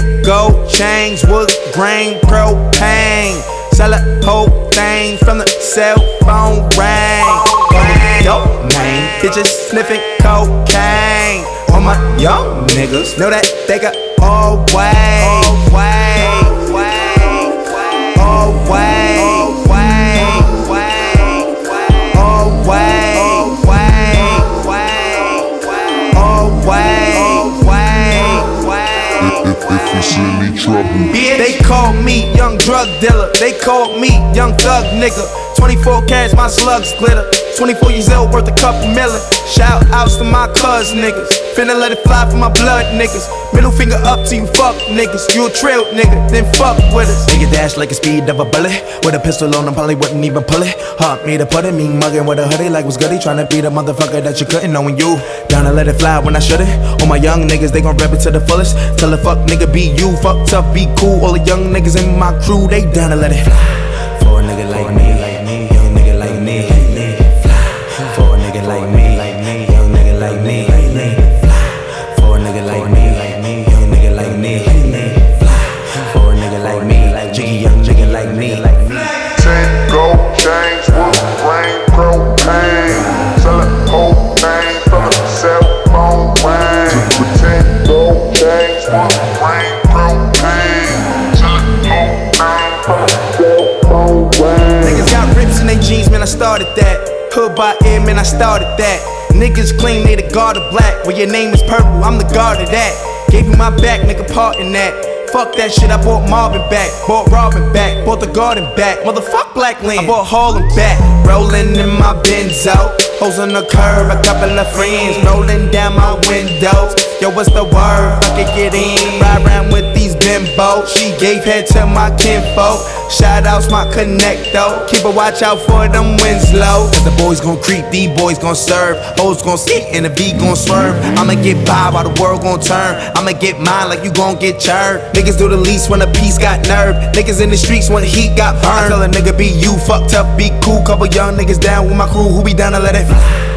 gold chains, wood grain, propane. Sell a whole thing from the cell phone ring. Dope name, bitches sniffing cocaine. All my young niggas know that they got all way, all way, all way, all way, all way. If it's any trouble, They call me young drug dealer. They call me young thug nigga. 24 carats, my slugs glitter. 24 years old, worth a couple million. Shout outs to my cuz niggas. Finna let it fly for my blood niggas. Middle finger up to you fuck niggas. You a trail nigga, then fuck with us. Nigga dash like the speed of a bullet. With a pistol on him, probably wouldn't even pull it. Hard me to put it, me mugging with a hoodie like was goody. Tryna be the motherfucker that you couldn't, knowing you down to let it fly when I shouldn't. All my young niggas, they gon' rep it to the fullest. Tell a fuck nigga be you, fuck tough, be cool. All the young niggas in my crew, they down to let it fly. For a nigga like me, young nigga like me, fly. For a nigga like me, young nigga like me, fly. For a nigga like me, young nigga like me, fly. For a nigga like me, jiggy young nigga like me. 10 gold chains, wood grain, propane. Sell a whole thing from the cell phone ring. 10 gold chains, wood grain, propane. Sell a whole thing from the cell phone ring. Niggas got rips in they jeans, man, I started that. Hood by ear, man, I started that. Niggas claim they the guard of black. Well, your name is purple, I'm the guard of that. Gave you my back, nigga, part in that. Fuck that shit, I bought Marvin back. Bought Robin back, bought the garden back. Motherfuck Black Land, I bought Harlem back. Rolling in my Benzo. Hoes on the curb, a couple of friends rolling down my windows. Yo, what's the word? Fuck it, get in. Ride around with these bimbos. She gave head to my kinfolk. Shout outs my connecto. Keep a watch out for them Winslow. The boys gon' creep, these boys gon' serve. Hoes gon' sit and the beat gon' swerve. I'ma get by while the world gon' turn. I'ma get mine like you gon' get churned. Niggas do the least when a piece got nerve. Niggas in the streets when the heat got burned. I tell a nigga be you, fuck tough, be cool. Couple young niggas down with my crew who be down to let it fly.